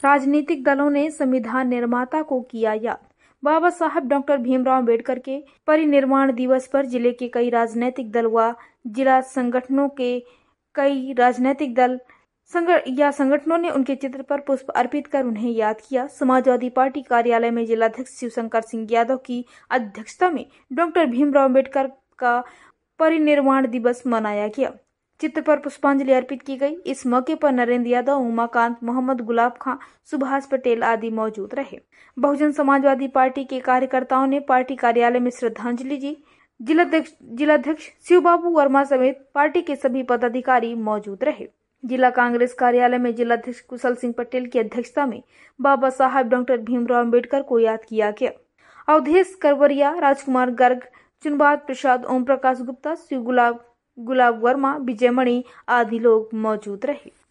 राजनीतिक दलों ने संविधान निर्माता को किया याद। बाबा साहब डॉक्टर भीमराव अम्बेडकर के परिनिर्वाण दिवस पर जिले के कई राजनीतिक दल व जिला संगठनों के कई राजनीतिक दल संगठनों ने उनके चित्र पर पुष्प अर्पित कर उन्हें याद किया। समाजवादी पार्टी कार्यालय में जिलाध्यक्ष शिवशंकर सिंह यादव की अध्यक्षता में डॉक्टर भीमराव अम्बेडकर का परिनिर्वाण दिवस मनाया गया। चित्र पर पुष्पांजलि अर्पित की गई। इस मौके पर नरेंद्र यादव, उमाकांत, मोहम्मद गुलाब खां, सुभाष पटेल आदि मौजूद रहे। बहुजन समाजवादी पार्टी के कार्यकर्ताओं ने पार्टी कार्यालय में श्रद्धांजलि दी। जिलाध्यक्ष शिवबाबू वर्मा समेत पार्टी के सभी पदाधिकारी मौजूद रहे। जिला कांग्रेस कार्यालय में जिलाध्यक्ष कुशल सिंह पटेल की अध्यक्षता में बाबा साहब डॉक्टर भीमराव अम्बेडकर को याद किया गया। अवधेश करवरिया, राजकुमार गर्ग, चुनबाद प्रसाद, ओम प्रकाश गुप्ता, शिव गुलाब वर्मा, विजयमणि आदि लोग मौजूद रहे।